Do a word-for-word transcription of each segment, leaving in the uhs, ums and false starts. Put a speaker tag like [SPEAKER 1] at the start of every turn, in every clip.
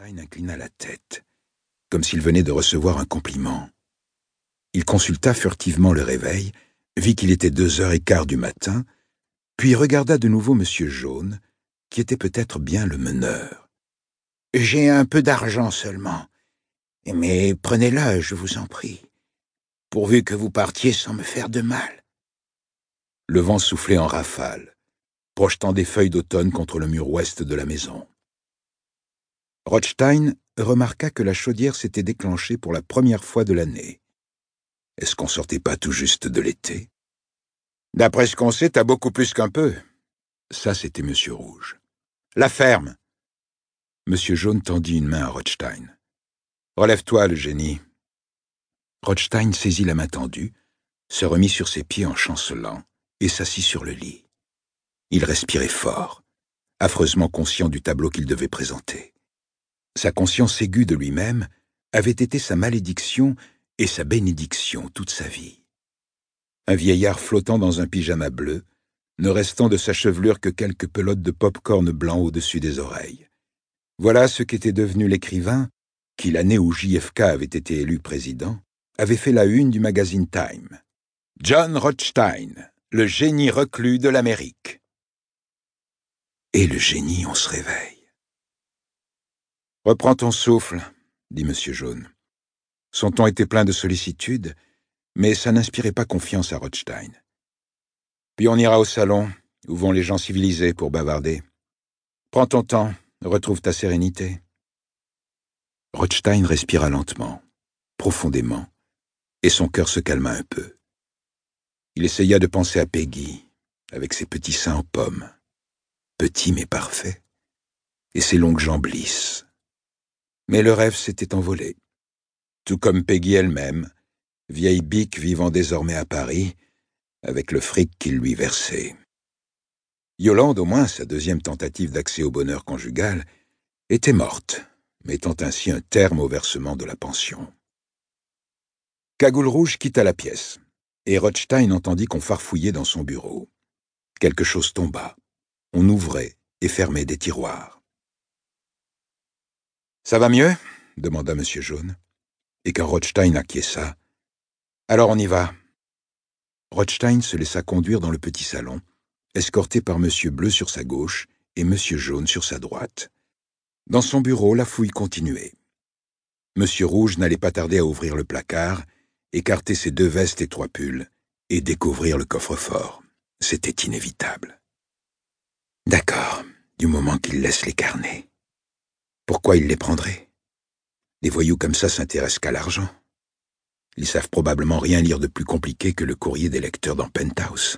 [SPEAKER 1] Rothstein inclina la tête, comme s'il venait de recevoir un compliment. Il consulta furtivement le réveil, vit qu'il était deux heures et quart du matin, puis regarda de nouveau Monsieur Jaune, qui était peut-être bien le meneur. « J'ai un peu d'argent seulement, mais prenez-le, je vous en prie, pourvu que vous partiez sans me faire de mal. » Le vent soufflait en rafales, projetant des feuilles d'automne contre le mur ouest de la maison. Rothstein remarqua que la chaudière s'était déclenchée pour la première fois de l'année. Est-ce qu'on sortait pas tout juste de l'été? D'après ce qu'on sait, t'as beaucoup plus qu'un peu. Ça, c'était Monsieur Rouge. La ferme. Monsieur Jaune tendit une main à Rothstein. Relève-toi, le génie. Rothstein saisit la main tendue, se remit sur ses pieds en chancelant et s'assit sur le lit. Il respirait fort, affreusement conscient du tableau qu'il devait présenter. Sa conscience aiguë de lui-même avait été sa malédiction et sa bénédiction toute sa vie. Un vieillard flottant dans un pyjama bleu, ne restant de sa chevelure que quelques pelotes de pop-corn blanc au-dessus des oreilles. Voilà ce qu'était devenu l'écrivain qui, l'année où J F K avait été élu président, avait fait la une du magazine Time. John Rothstein, le génie reclus de l'Amérique. Et le génie, on se réveille. « Reprends ton souffle, » dit Monsieur Jaune. Son ton était plein de sollicitude, mais ça n'inspirait pas confiance à Rothstein. « Puis on ira au salon, où vont les gens civilisés pour bavarder. Prends ton temps, retrouve ta sérénité. » Rothstein respira lentement, profondément, et son cœur se calma un peu. Il essaya de penser à Peggy, avec ses petits seins en pomme, petits mais parfaits, et ses longues jambes lisses. Mais le rêve s'était envolé, tout comme Peggy elle-même, vieille bique vivant désormais à Paris, avec le fric qu'il lui versait. Yolande, au moins, sa deuxième tentative d'accès au bonheur conjugal, était morte, mettant ainsi un terme au versement de la pension. Cagoule Rouge quitta la pièce, et Rothstein entendit qu'on farfouillait dans son bureau. Quelque chose tomba. On ouvrait et fermait des tiroirs. « Ça va mieux ?» demanda Monsieur Jaune. Et quand Rothstein acquiesça, « Alors on y va. » Rothstein se laissa conduire dans le petit salon, escorté par Monsieur Bleu sur sa gauche et Monsieur Jaune sur sa droite. Dans son bureau, la fouille continuait. Monsieur Rouge n'allait pas tarder à ouvrir le placard, écarter ses deux vestes et trois pulls, et découvrir le coffre-fort. C'était inévitable. D'accord, du moment qu'il laisse les carnets. Pourquoi il les prendrait? Les voyous comme ça s'intéressent qu'à l'argent. Ils savent probablement rien lire de plus compliqué que le courrier des lecteurs dans Penthouse.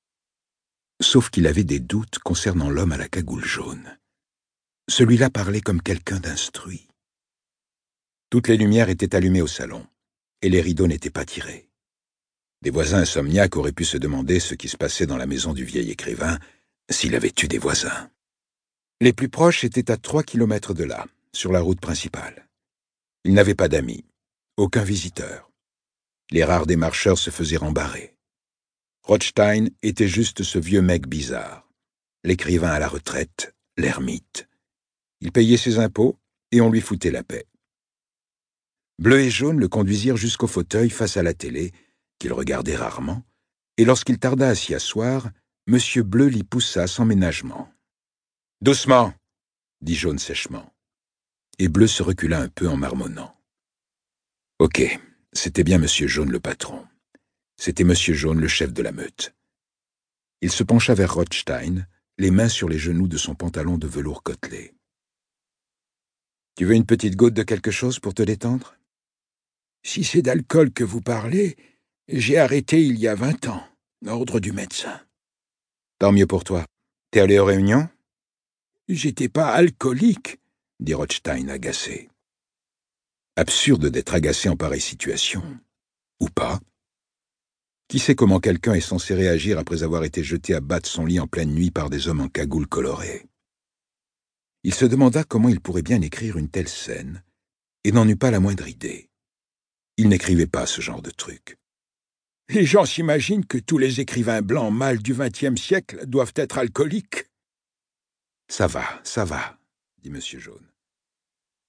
[SPEAKER 1] Sauf qu'il avait des doutes concernant l'homme à la cagoule jaune. Celui-là parlait comme quelqu'un d'instruit. Toutes les lumières étaient allumées au salon, et les rideaux n'étaient pas tirés. Des voisins insomniaques auraient pu se demander ce qui se passait dans la maison du vieil écrivain s'il avait eu des voisins. Les plus proches étaient à trois kilomètres de là, sur la route principale. Il n'avait pas d'amis, aucun visiteur. Les rares démarcheurs se faisaient rembarrer. Rothstein était juste ce vieux mec bizarre, l'écrivain à la retraite, l'ermite. Il payait ses impôts et on lui foutait la paix. Bleu et Jaune le conduisirent jusqu'au fauteuil face à la télé, qu'il regardait rarement, et lorsqu'il tarda à s'y asseoir, Monsieur Bleu l'y poussa sans ménagement. « Doucement !» dit Jaune sèchement. Et Bleu se recula un peu en marmonnant. Ok, c'était bien Monsieur Jaune le patron. C'était Monsieur Jaune le chef de la meute. Il se pencha vers Rothstein, les mains sur les genoux de son pantalon de velours côtelé. « Tu veux une petite goutte de quelque chose pour te détendre ?»« Si c'est d'alcool que vous parlez, j'ai arrêté il y a vingt ans, ordre du médecin. »« Tant mieux pour toi. T'es allé aux réunions ?»« J'étais pas alcoolique, » dit Rothstein agacé. Absurde d'être agacé en pareille situation. Ou pas. Qui sait comment quelqu'un est censé réagir après avoir été jeté à bas de son lit en pleine nuit par des hommes en cagoule colorée. Il se demanda comment il pourrait bien écrire une telle scène, et n'en eut pas la moindre idée. Il n'écrivait pas ce genre de truc. « Les gens s'imaginent que tous les écrivains blancs mâles du vingtième siècle doivent être alcooliques. »« Ça va, ça va, » dit Monsieur Jaune.